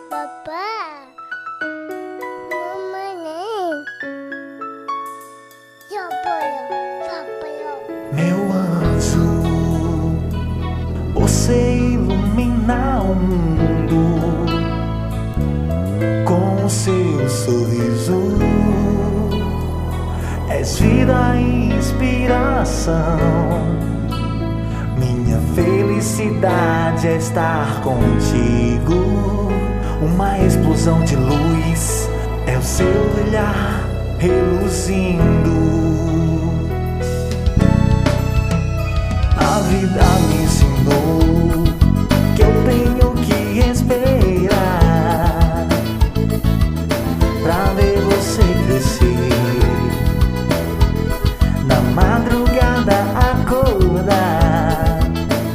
Papá, mamãe, papai. Meu anjo, você ilumina o mundo com o seu sorriso. És vida e inspiração. Minha felicidade é estar contigo. Uma explosão de luz é o seu olhar reluzindo. A vida me ensinou que eu tenho que esperar pra ver você crescer. Na madrugada acordar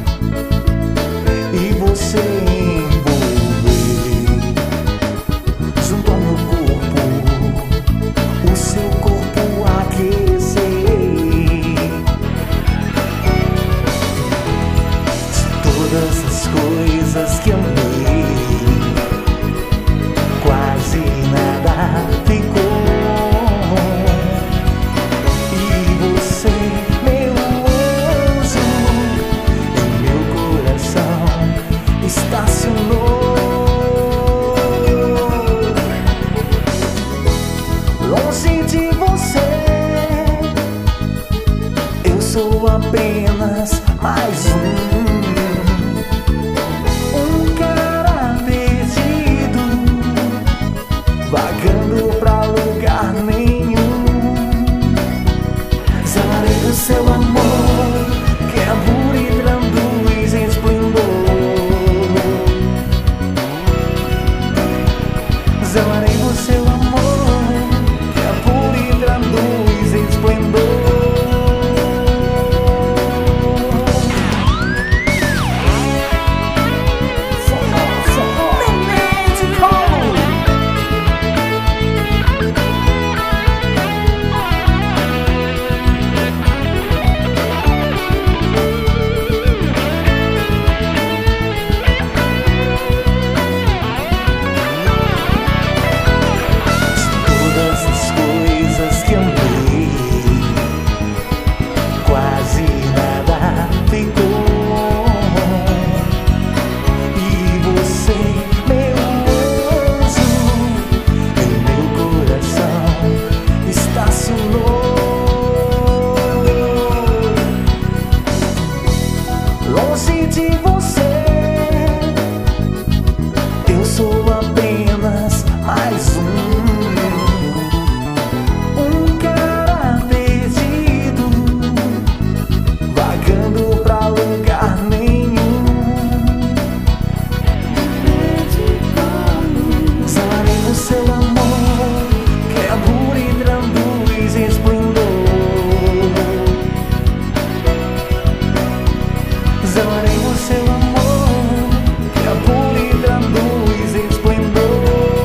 e você envolver junto ao meu corpo, o seu corpo aquecer. Todas as coisas que amei, quase nada ficou. E você, meu anjo, em meu coração estacionou. Longe de você, eu sou apenas mais um. Vagando pra lugar nenhum. Zelarei o seu amor, que é puro e traduz em esplendor. Zelarei o seu amor, que é puro e traduz em esplendor. Longe de você, eu sou apenas mais um cara perdido, vagando pra lugar nenhum. Zelarei o seu amor, que é puro e traduz em esplendor. Zelarei o seu amor, que é puro e traduz em esplendor.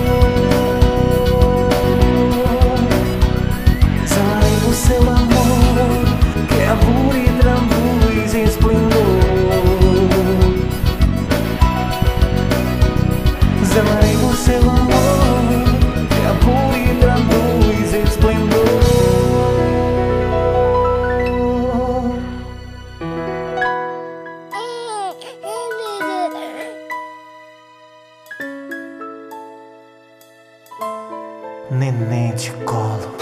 Zelarei o seu amor, que é puro e traduz em esplendor. Zelarei o seu amor, que é puro e traduz em esplendor. Neném de colo.